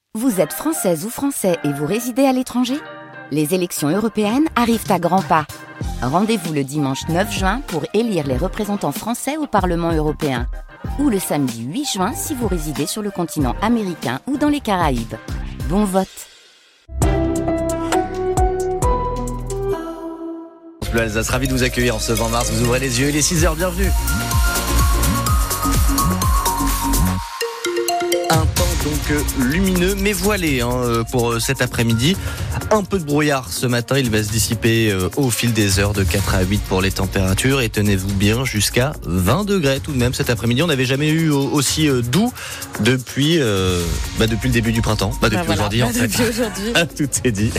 Vous êtes française ou français et vous résidez à l'étranger ? Les élections européennes arrivent à grands pas. Rendez-vous le dimanche 9 juin pour élire les représentants français au Parlement européen. Ou le samedi 8 juin si vous résidez sur le continent américain ou dans les Caraïbes. Bon vote. Bleu Alsace, ravi de vous accueillir en ce 20 mars. Vous ouvrez les yeux, il est 6h, bienvenue. Un temps donc lumineux mais voilé pour cet après-midi. Un peu de brouillard ce matin, il va se dissiper au fil des heures de 4 à 8 pour les températures. Et tenez-vous bien, jusqu'à 20 degrés tout de même cet après-midi. On n'avait jamais eu aussi doux depuis le début du printemps. Depuis aujourd'hui en fait. Depuis aujourd'hui. Tout est dit.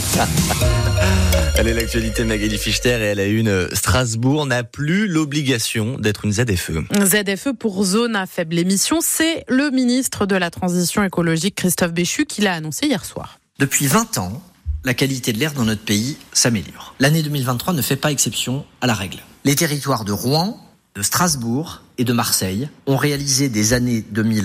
Elle est l'actualité Magali Fichter et elle a une Strasbourg n'a plus l'obligation d'être une ZFE. ZFE pour zone à faible émission, c'est le ministre de la Transition écologique Christophe Béchu qui l'a annoncé hier soir. Depuis 20 ans, la qualité de l'air dans notre pays s'améliore. L'année 2023 ne fait pas exception à la règle. Les territoires de Rouen, de Strasbourg et de Marseille ont réalisé des années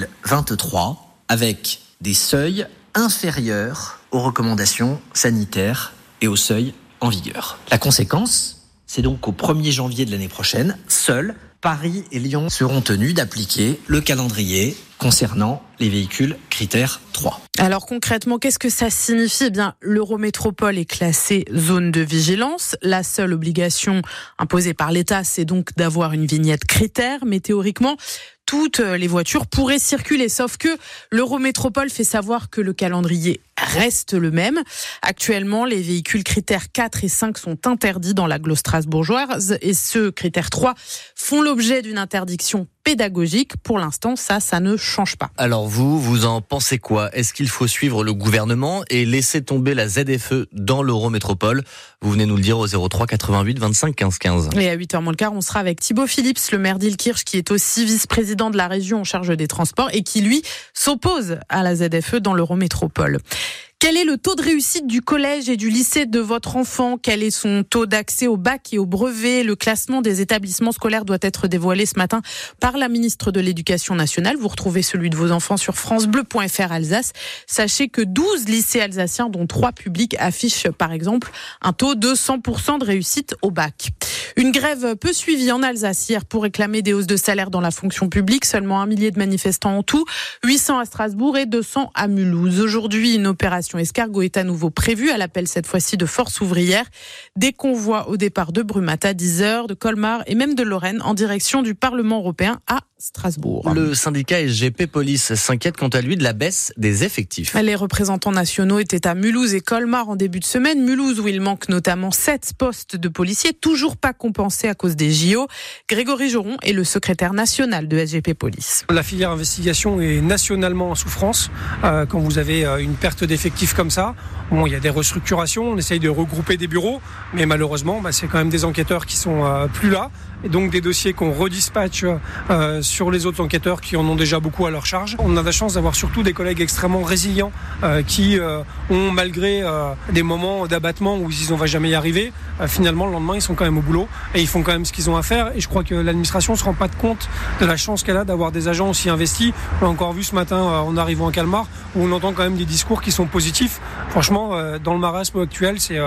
2023 avec des seuils inférieurs aux recommandations sanitaires et aux seuils en vigueur. La conséquence, c'est donc qu'au 1er janvier de l'année prochaine, seuls Paris et Lyon seront tenus d'appliquer le calendrier concernant les véhicules critère 3. Alors concrètement, qu'est-ce que ça signifie ? Eh bien, l'Eurométropole est classée zone de vigilance. La seule obligation imposée par l'État, c'est donc d'avoir une vignette critère. Mais théoriquement, toutes les voitures pourraient circuler, sauf que l'Eurométropole fait savoir que le calendrier reste le même. Actuellement, les véhicules critères 4 et 5 sont interdits dans l'agglo strasbourgeoise et ceux critères 3 font l'objet d'une interdiction pédagogique. Pour l'instant, ça ne change pas. Alors vous en pensez quoi ? Est-ce qu'il faut suivre le gouvernement et laisser tomber la ZFE dans l'Eurométropole ? Vous venez nous le dire au 03 88 25 15 15. Et à 8h moins le quart, on sera avec Thibaut Phillips, le maire d'Illkirch, qui est aussi vice-président de la région en charge des transports et qui, lui, s'oppose à la ZFE dans l'Eurométropole. Quel est le taux de réussite du collège et du lycée de votre enfant ? Quel est son taux d'accès au bac et au brevet ? Le classement des établissements scolaires doit être dévoilé ce matin par la ministre de l'Éducation nationale. Vous retrouvez celui de vos enfants sur francebleu.fr Alsace. Sachez que 12 lycées alsaciens, dont 3 publics, affichent par exemple un taux de 100% de réussite au bac. Une grève peu suivie en Alsace hier pour réclamer des hausses de salaire dans la fonction publique. Seulement 1 millier de manifestants en tout, 800 à Strasbourg et 200 à Mulhouse. Aujourd'hui, une opération escargot est à nouveau prévue, à l'appel cette fois-ci de Force ouvrière. Des convois au départ de Brumath à 10h, de Colmar et même de Lorraine en direction du Parlement européen à Strasbourg. Le syndicat SGP Police s'inquiète quant à lui de la baisse des effectifs. Les représentants nationaux étaient à Mulhouse et Colmar en début de semaine. Mulhouse où il manque notamment 7 postes de policiers, toujours pas compensés à cause des JO. Grégory Joron est le secrétaire national de SGP Police. La filière investigation est nationalement en souffrance. Quand vous avez une perte d'effectifs comme ça, il y a des restructurations, on essaye de regrouper des bureaux, mais malheureusement, c'est quand même des enquêteurs qui sont plus là. Et donc des dossiers qu'on redispatche sur les autres enquêteurs qui en ont déjà beaucoup à leur charge. On a la chance d'avoir surtout des collègues extrêmement résilients qui ont, malgré des moments d'abattement où ils disent on va jamais y arriver, finalement le lendemain ils sont quand même au boulot et ils font quand même ce qu'ils ont à faire. Et je crois que l'administration ne se rend pas compte de la chance qu'elle a d'avoir des agents aussi investis. On l'a encore vu ce matin en arrivant à Calmar où on entend quand même des discours qui sont positifs. Franchement, dans le marasme actuel, c'est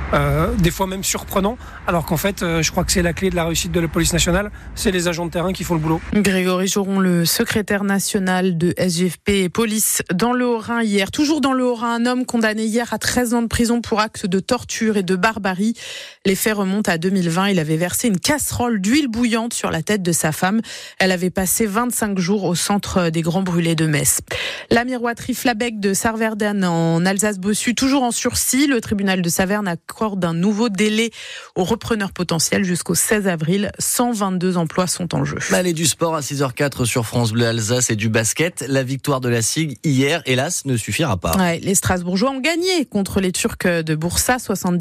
des fois même surprenant, alors qu'en fait, je crois que c'est la clé de la réussite de la police nationale, c'est les agents de terrain qui font le boulot. Grégory Joron, le secrétaire national de SGP Police dans le Haut-Rhin hier. Toujours dans le Haut-Rhin, un homme condamné hier à 13 ans de prison pour actes de torture et de barbarie. Les faits remontent à 2020. Il avait versé une casserole d'huile bouillante sur la tête de sa femme. Elle avait passé 25 jours au centre des Grands Brûlés de Metz. La miroiterie Flabeck de Sarverden en Alsace-Bossu, toujours en sursis. Le tribunal de Saverne accorde un nouveau délai aux repreneurs potentiels jusqu'au 16 avril. 122 emplois sont en jeu. Allez, du sport à 6h04 sur France Bleu Alsace et du basket. La victoire de la SIG hier, hélas, ne suffira pas. Ouais, les Strasbourgeois ont gagné contre les Turcs de Bursa,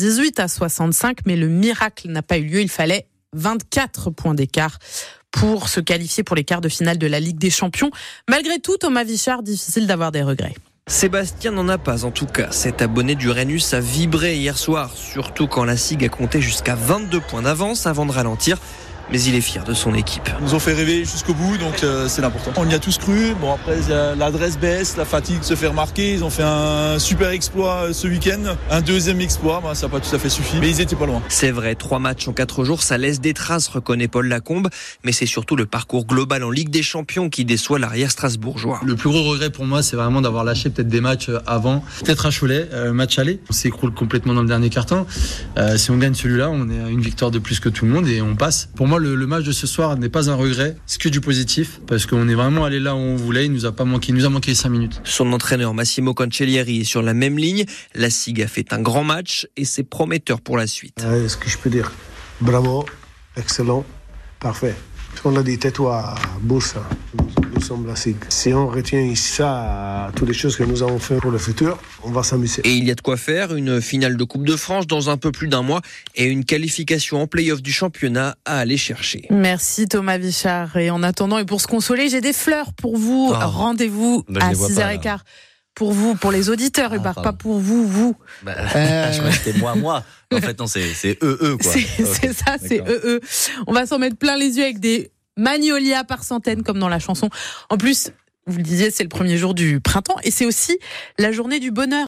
78-65, mais le miracle n'a pas eu lieu. Il fallait 24 points d'écart pour se qualifier pour les quarts de finale de la Ligue des Champions. Malgré tout, Thomas Vichard, difficile d'avoir des regrets. Sébastien n'en a pas en tout cas. Cet abonné du Rhenus a vibré hier soir, surtout quand la SIG a compté jusqu'à 22 points d'avance avant de ralentir. mais il est fier de son équipe. Ils nous ont fait rêver jusqu'au bout, donc c'est l'important. On y a tous cru. Bon, après, l'adresse baisse, la fatigue se fait remarquer. Ils ont fait un super exploit ce week-end. Un deuxième exploit, ça n'a pas tout à fait suffi, mais ils étaient pas loin. C'est vrai, 3 matchs en 4 jours, ça laisse des traces, reconnaît Paul Lacombe, mais c'est surtout le parcours global en Ligue des Champions qui déçoit l'arrière strasbourgeois. Le plus gros regret pour moi, c'est vraiment d'avoir lâché peut-être des matchs avant. Peut-être à Cholet, match aller. On s'écroule complètement dans le dernier quart-temps. Si on gagne celui-là, on est à une victoire de plus que tout le monde et on passe. Pour moi, le match de ce soir n'est pas un regret, c'est que du positif, parce qu'on est vraiment allé là où on voulait. Il nous a manqué 5 minutes. Son entraîneur Massimo Cancellieri est sur la même ligne. La SIG a fait un grand match et c'est prometteur pour la suite. Ce que je peux dire, bravo, excellent, parfait. On a dit, tais-toi à Bourse, nous sommes la SIG. Si on retient ça, toutes les choses que nous avons fait pour le futur, on va s'amuser. Et il y a de quoi faire, une finale de Coupe de France dans un peu plus d'un mois et une qualification en play-off du championnat à aller chercher. Merci Thomas Vichard. Et en attendant, et pour se consoler, j'ai des fleurs pour vous. Rendez-vous à 6h15. Pour vous, pour les auditeurs, Hubert, pas pour vous. Je crois que c'était moi. En fait, non, c'est eux, quoi. C'est ça, c'est eux. On va s'en mettre plein les yeux avec des magnolias par centaines, comme dans la chanson. En plus, vous le disiez, c'est le premier jour du printemps et c'est aussi la journée du bonheur.